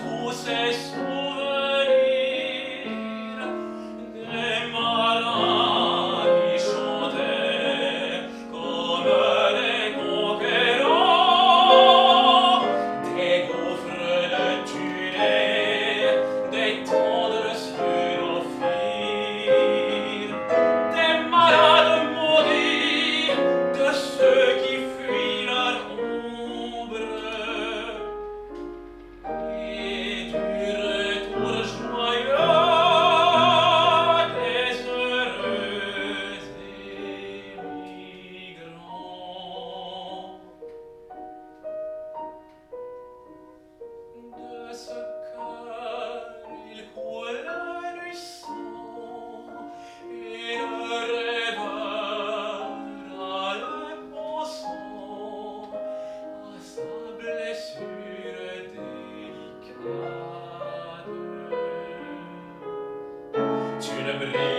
tous ces souvenirs des marins qui chantaient comme les conquérants, des gouffres de tunnels, des tendres cieux d'Ophir, des malades maudits, de ceux qui fuient leur ombre. Et du retour joyeux des heureux émigrants. De ce cœur il coule du sang, et le rêveur a le pensant à sa blessure délicate. Tu ne brilles